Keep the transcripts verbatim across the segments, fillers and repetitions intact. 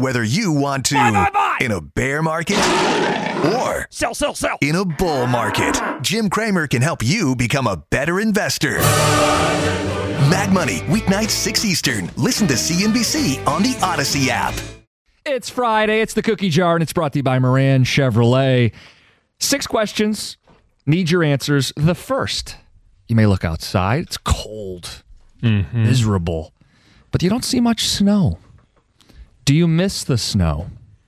Whether you want to buy, buy, buy. in a bear market or sell, sell, sell. in a bull market, Jim Cramer can help you become a better investor. Mag Money, weeknights six Eastern. Listen to C N B C on the Odyssey app. It's Friday. It's the Cookie Jar, and it's brought to you by Moran Chevrolet. Six questions. Need your answers. The first, you may look outside. It's cold, mm-hmm. miserable, but you don't see much snow. Do you miss the snow?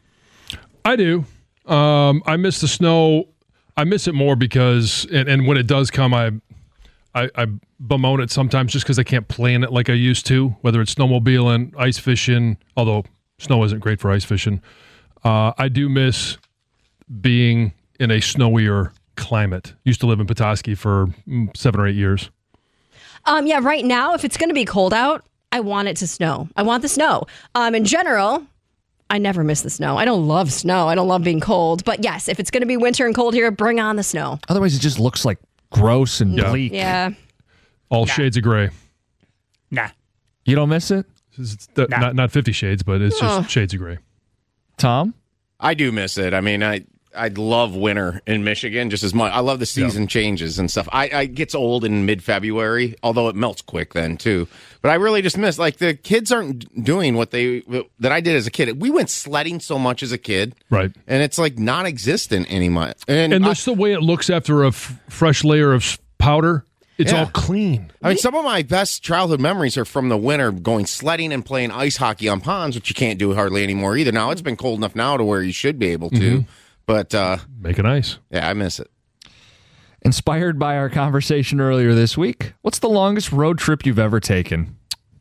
I do. Um, I miss the snow. I miss it more because, and, and when it does come, I, I, I bemoan it sometimes just because I can't plan it like I used to, whether it's snowmobiling, ice fishing, although snow isn't great for ice fishing. Uh, I do miss being in a snowier climate. Used to live in Petoskey for mm, seven or eight years. Um, yeah, right now, if it's going to be cold out, I want it to snow. I want the snow. Um, in general, I never miss the snow. I don't love snow. I don't love being cold. But yes, if it's going to be winter and cold here, bring on the snow. Otherwise, it just looks like gross and yeah. bleak. Yeah. All nah. shades of gray. Nah. You don't miss it? It's the, nah. Not not Fifty Shades, but it's just oh. shades of gray. Tom? I do miss it. I mean, I I love winter in Michigan just as much. I love the season yeah. changes and stuff. I, I it gets old in mid-February, although it melts quick then too. But I really just miss, like, the kids aren't doing what they that I did as a kid. We went sledding so much as a kid, right? And it's like non-existent anymore. And, and I, that's the way it looks after a f- fresh layer of powder. It's yeah. all clean. I mean, some of my best childhood memories are from the winter, going sledding and playing ice hockey on ponds, which you can't do hardly anymore either. Now it's been cold enough now to where you should be able to. Mm-hmm. But uh, make it nice. Yeah, I miss it. Inspired by our conversation earlier this week, what's the longest road trip you've ever taken?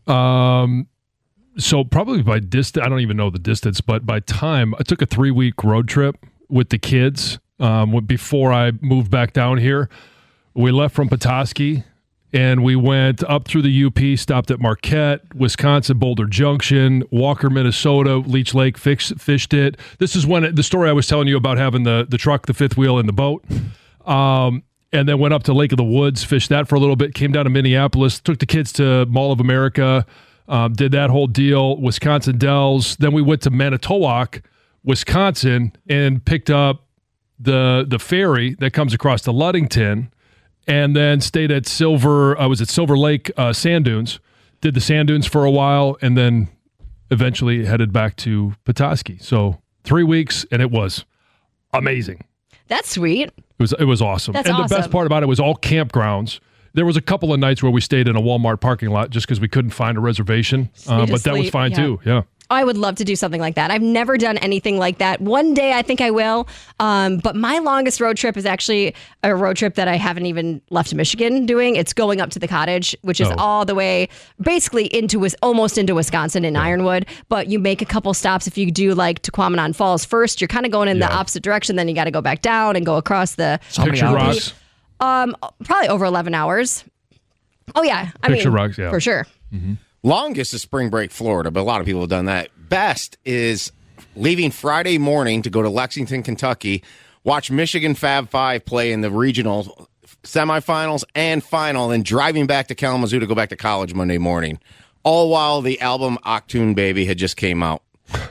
Um, so probably by distance, I don't even know the distance, but by time, I took a three-week road trip with the kids um, before I moved back down here. We left from Petoskey, and we went up through the U P, stopped at Marquette, Wisconsin, Boulder Junction, Walker, Minnesota, Leech Lake, fix, fished it. This is when it, the story I was telling you about having the, the truck, the fifth wheel, and the boat. Um, and then went up to Lake of the Woods, fished that for a little bit, came down to Minneapolis, took the kids to Mall of America, um, did that whole deal, Wisconsin Dells. Then we went to Manitowoc, Wisconsin, and picked up the the ferry that comes across to Ludington. And then stayed at Silver, I was at Silver Lake uh, Sand Dunes, did the Sand Dunes for a while, and then eventually headed back to Petoskey. So three weeks, and it was amazing. That's sweet. It was it was awesome. That's and awesome. The best part about it was all campgrounds. There was a couple of nights where we stayed in a Walmart parking lot just because we couldn't find a reservation, uh, but that was fine yeah. too. Yeah. I would love to do something like that. I've never done anything like that. One day I think I will. Um, but my longest road trip is actually a road trip that I haven't even left Michigan doing. It's going up to the cottage, which is oh. all the way basically into almost into Wisconsin in yeah. Ironwood. But you make a couple stops if you do like Tequamanon Falls first. You're kind of going in yeah. the opposite direction. Then you got to go back down and go across the Picture Rocks. Um, probably over eleven hours. Oh, yeah. I Picture mean, Rocks, yeah. For sure. Mm-hmm. Longest is spring break, Florida, but a lot of people have done that. Best is leaving Friday morning to go to Lexington, Kentucky, watch Michigan Fab Five play in the regional semifinals and final, and driving back to Kalamazoo to go back to college Monday morning. All while the album Octoon Baby had just came out.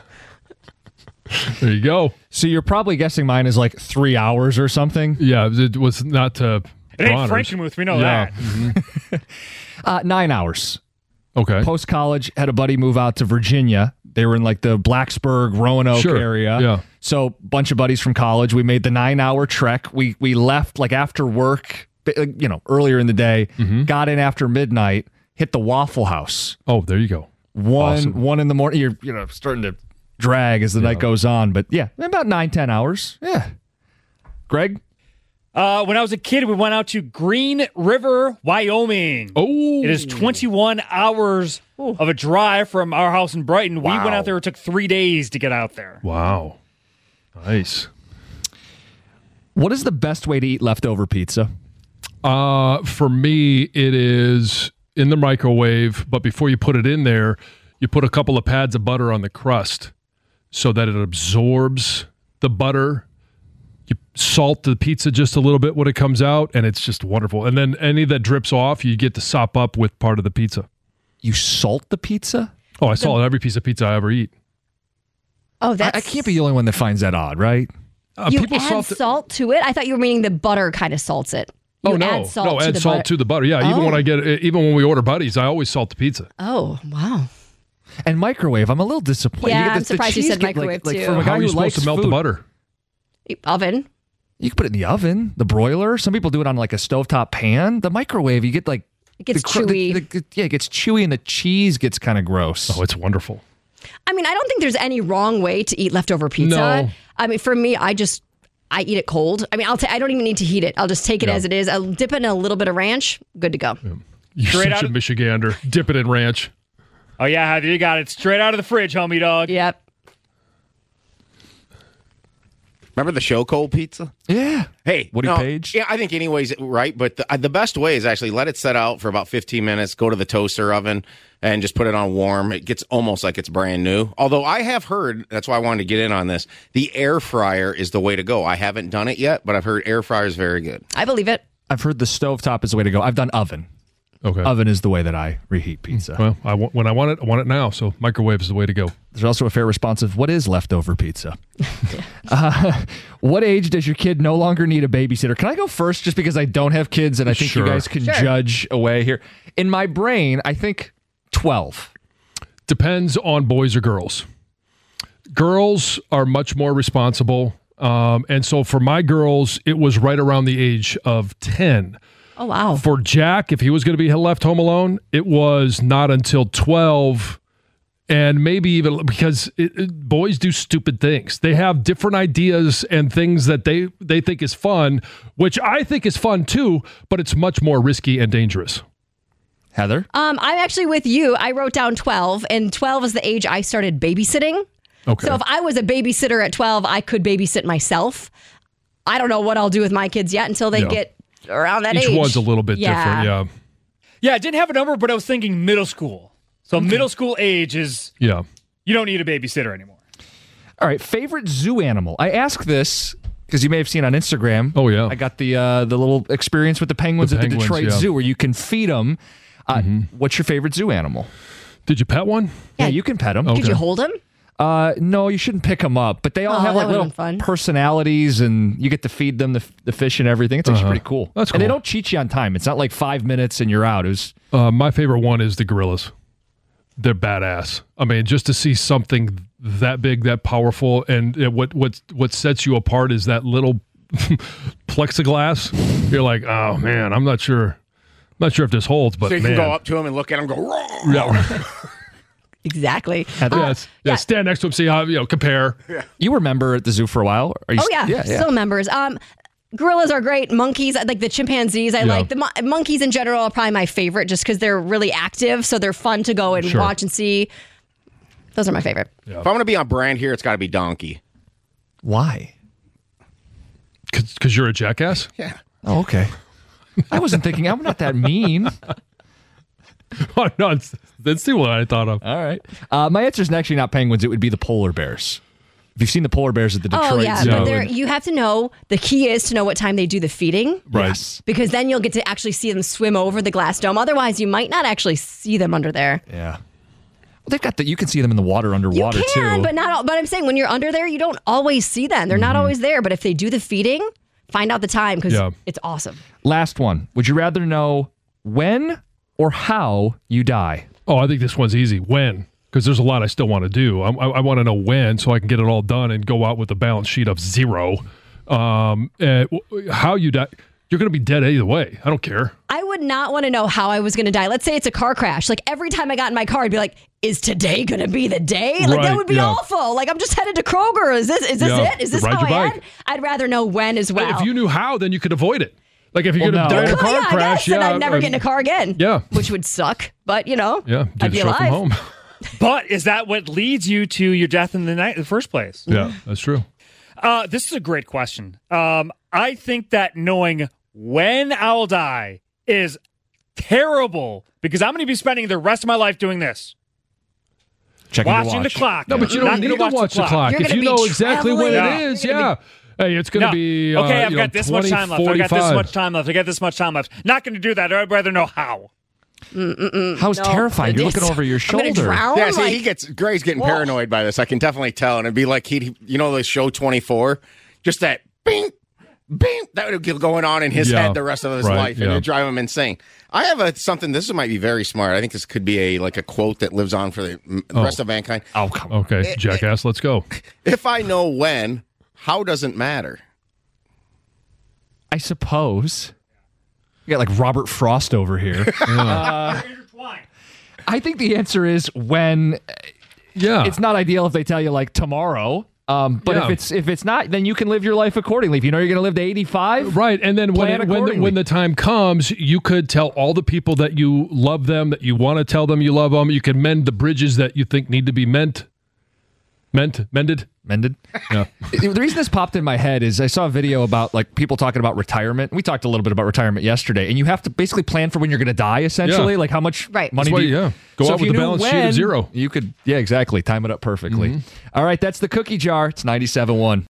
There you go. So you're probably guessing mine is like three hours or something? Yeah, it was not to It ain't Frankenmuth, we know yeah. that. Mm-hmm. uh, nine hours. Okay. Post-college, had a buddy move out to Virginia. They were in like the Blacksburg, Roanoke sure. area. Yeah. So bunch of buddies from college. We made the nine-hour trek. We we left like after work, you know, earlier in the day. Mm-hmm. Got in after midnight. Hit the Waffle House. Oh, there you go. One awesome. one in the morning. You're you know starting to drag as the yeah. night goes on. But yeah, about nine ten hours. Yeah. Greg. Uh, when I was a kid, we went out to Green River, Wyoming. Oh, it is twenty-one hours Ooh. Of a drive from our house in Brighton. Wow. We went out there. It took three days to get out there. Wow, nice. What is the best way to eat leftover pizza? Uh, for me, it is in the microwave. But before you put it in there, you put a couple of pads of butter on the crust so that it absorbs the butter. You salt the pizza just a little bit when it comes out, and it's just wonderful. And then any that drips off, you get to sop up with part of the pizza. You salt the pizza? Oh, I salt every piece of pizza I ever eat. Oh, that's I, I can't be the only one that finds that odd, right? Uh, you people add salt, salt to it. I thought you were meaning the butter kind of salts it. You oh no, add salt no, to add the salt butter. to the butter. Yeah, even Oh. when I get, even when we order Buddies, I always salt the pizza. Oh, wow. And microwave, I'm a little disappointed. Yeah, You get I'm the- the surprised you cheese said get, like- microwave, like, too. From a How guy are you who supposed likes to melt food, the butter? Oven. You can put it in the oven, the broiler. Some people do it on like a stovetop pan. The microwave, you get like It gets the cr- the- chewy. the- yeah, it gets chewy, and the cheese gets kind of gross. Oh, it's wonderful. I mean, I don't think there's any wrong way to eat leftover pizza. No. I mean, for me, I just I eat it cold. I mean, I'll ta- I don't even need to heat it. I'll just take it Yeah. as it is. I'll dip it in a little bit of ranch. Good to go. You're Straight out such a of- Michigander. Dip it in ranch. Oh, yeah, Heather, you got it. Straight out of the fridge, homie dog. Yep. Remember the show cold pizza? Yeah. Hey, Woody no, Page? Yeah, I think anyways, right? But the, uh, the best way is actually let it set out for about fifteen minutes, go to the toaster oven, and just put it on warm. It gets almost like it's brand new. Although I have heard, that's why I wanted to get in on this, the air fryer is the way to go. I haven't done it yet, but I've heard air fryer is very good. I believe it. I've heard the stovetop is the way to go. I've done oven. Okay. Oven is the way that I reheat pizza. Well, I want, when I want it, I want it now. So microwave is the way to go. There's also a fair response of what is leftover pizza. uh, what age does your kid no longer need a babysitter? Can I go first just because I don't have kids and I think Sure. you guys can Sure. judge away here? In my brain, I think twelve. Depends on boys or girls. Girls are much more responsible. Um, and so for my girls, it was right around the age of ten. Oh, wow. For Jack, if he was going to be left home alone, it was not until twelve, and maybe even because it, it, boys do stupid things. They have different ideas and things that they, they think is fun, which I think is fun too, but it's much more risky and dangerous. Heather? Um, I'm actually with you. I wrote down twelve, and twelve is the age I started babysitting. Okay. So if I was a babysitter at twelve, I could babysit myself. I don't know what I'll do with my kids yet until they Yeah. get around that Each age. one's a little bit Yeah. different. Yeah. Yeah, I didn't have a number, but I was thinking middle school. So middle school age is, Yeah. you don't need a babysitter anymore. All right, favorite zoo animal. I ask this because you may have seen on Instagram. Oh, yeah. I got the uh, the little experience with the penguins The at the penguins, Detroit yeah. Zoo where you can feed them. Uh, What's your favorite zoo animal? Did you pet one? Yeah, you can pet them. Could you hold them? Uh, no, you shouldn't pick them up, but they all Oh, have that like would've little been fun. personalities, and you get to feed them the, the fish and everything. It's actually Uh-huh. pretty cool. That's And they cool. don't cheat you on time. It's not like five minutes and you're out. It was Uh, my favorite one is the gorillas. They're badass. I mean, just to see something that big, that powerful, and uh, what what what sets you apart is that little plexiglass. You're like, oh man, I'm not sure, I'm not sure if this holds, but So you man, can go up to him and look at him and go, "Roar." yeah, Exactly. Heather, yeah, it's- yeah, yeah. stand next to him, see how you know, compare. you remember at the zoo for a while? Are you, Oh yeah, yeah, yeah. still members. Um, gorillas are great. Monkeys, like the chimpanzees, I Yeah. like the mon- monkeys in general are probably my favorite, just because they're really active, so they're fun to go and Sure. watch and see. Those are my favorite. If I'm going to be on brand here, it's got to be donkey. Why? Because you're a jackass. Yeah. Oh, okay. I wasn't thinking. I'm not that mean. Oh, no, it's, that's the one I thought of. All right. Uh, my answer is actually not penguins. It would be the polar bears. If you've seen the polar bears at the Detroit Oh yeah, Zoo, but they're, and- you have to know. The key is to know what time they do the feeding. Right. Yes. Because then you'll get to actually see them swim over the glass dome. Otherwise, you might not actually see them under there. Yeah. Well, they've got the. You can see them in the water underwater you can, too. but not. All, but I'm saying when you're under there, you don't always see them. They're not always there. But if they do the feeding, find out the time because Yeah. it's awesome. Last one. Would you rather know when or how you die? Oh, I think this one's easy. When? Because there's a lot I still want to do. I, I, I want to know when so I can get it all done and go out with a balance sheet of zero. Um, and w- how you die? You're going to be dead either way. I don't care. I would not want to know how I was going to die. Let's say it's a car crash. Like every time I got in my car, I'd be like, "Is today going to be the day?" Like Right, that would be yeah. awful. Like I'm just headed to Kroger. Is this is this Yeah, it? Is this ride how your I bike. end? I'd rather know when as well. If you knew how, then you could avoid it. Like if you're Well, going to no. die in a Could, car yeah, I crash, guess, yeah, and I'd never um, get in a car again. yeah. which would suck. But you know, yeah, do I'd the be show alive. from home. But is that what leads you to your death in the night in the first place? Yeah, that's true. Uh, this is a great question. Um, I think that knowing when I'll die is terrible because I'm going to be spending the rest of my life doing this. Checking your Watching the watch. clock. No, but you Not don't need gonna to watch the clock. You're If gonna you be know exactly when traveling. Yeah. it is, You're gonna yeah. Hey, it's going to No. be. Uh, okay, I've you got know, this much twenty, time left. I've got this forty-five. much time left. I got this much time left. Not going to do that. I'd rather know how. Mm-mm-mm. How's No, terrifying? You're it's- looking over your I'm gonna shoulder. drown? Yeah, see, Like- he gets Gray's getting Whoa. paranoid by this. I can definitely tell, and it'd be like he, you know, the show twenty-four, just that bing, bing, that would be going on in his Yeah. head the rest of his Right, life, and yeah. it'd drive him insane. I have a something. This might be very smart. I think this could be a like a quote that lives on for the m- Oh. rest of mankind. Oh, come on. Okay, jackass, let's go. If I know when, how doesn't matter. I suppose. You got like Robert Frost over here. uh, I think the answer is when Yeah. it's not ideal if they tell you like tomorrow. Um, but Yeah. if it's if it's not, then you can live your life accordingly. If you know you're going to live to eighty-five, Right, and then when Plan it, when, the, accordingly. when the time comes, you could tell all the people that you love them, that you want to tell them you love them. You can mend the bridges that you think need to be meant, meant, mended. mended. Yeah, The reason this popped in my head is I saw a video about like people talking about retirement. We talked a little bit about retirement yesterday, and you have to basically plan for when you're going to die. Essentially, Yeah. like how much Right. money That's why, do you? yeah. Go out if with you the knew balance sheet of when, zero. You could, yeah, exactly, time it up perfectly. All right, that's the cookie jar. It's ninety-seven one.